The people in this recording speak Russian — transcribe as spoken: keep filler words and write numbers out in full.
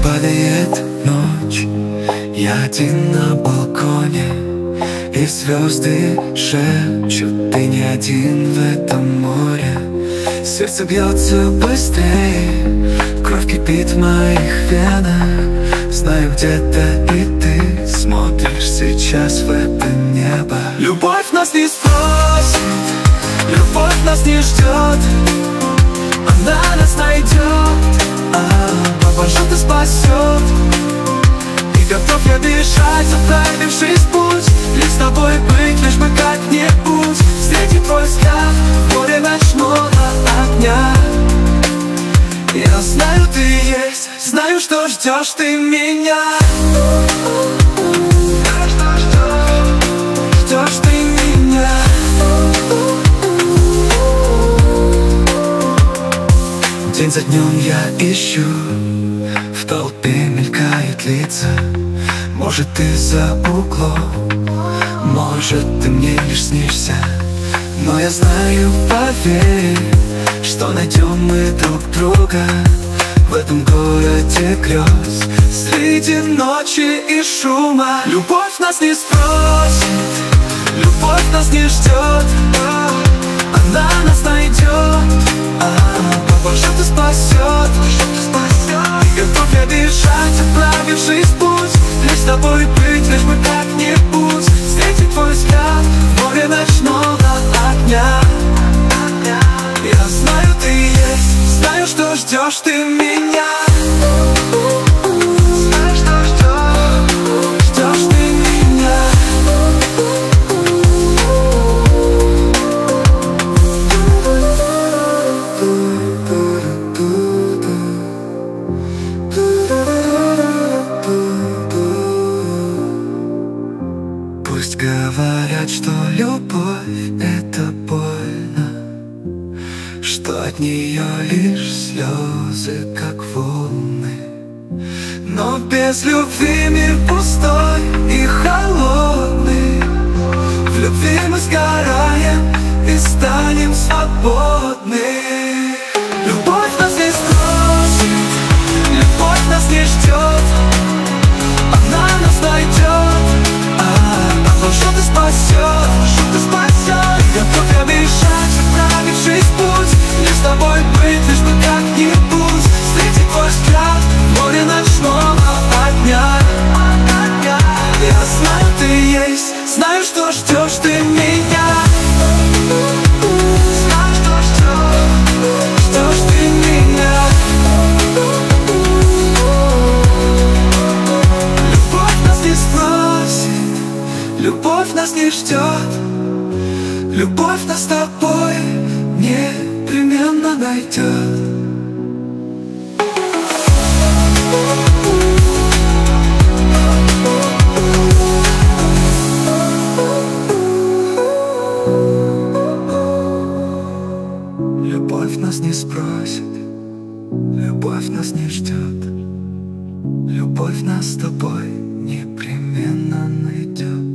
Падает ночь, я один на балконе, и звезды шепчут: ты не один в этом море. Сердце бьется быстрее, кровь кипит в моих венах. Знаю, где-то и ты смотришь сейчас в это небо. Любовь нас не спросит, любовь нас не ждет, она нас найдет, а поможет и спасет. И готов я бежать, отправившись в путь, лишь с тобой быть, лишь бы как-нибудь встретить твой взгляд в море ночного огня. Я знаю, ты есть, знаю, что ждешь ты меня. Ждешь ты меня. День за днем я ищу, в толпе мелькают лица. Может, ты за углом, может, ты мне лишь снишься. Но я знаю, поверь, что найдем мы друг друга в этом городе грез, среди ночи и шума. Любовь нас не спросит, любовь нас не ждет, она нас найдет, а поможет и спасет. И готов я бежать, отправившись в путь, лишь с тобой быть, лишь бы как-нибудь встретить твой взгляд в море ночного огня. Я знаю, ты есть, знаю, что ждешь ты меня. Знаю, что ждешь, ждешь ты меня. Пусть говорят, что любовь — это больно, что от нее лишь слезы, как волны. Но без любви мир пустой и холодный. В любви мы сгораем и станем свободны. Любовь нас не спросит, любовь нас не ждет, она нас найдет, а поможет и спасет. И готов я бежать, отправившись в путь, лишь с тобой быть, лишь бы как-нибудь встретить твой взгляд в море ночного огня. Я знаю, ты есть, знаю, что ждешь ты меня. Знаю, что ждешь, ждешь ты меня. Любовь нас не спросит, любовь нас не ждет, любовь нас с тобой непременно найдет. Любовь нас не спросит, любовь нас не ждет, любовь нас с тобой непременно найдет.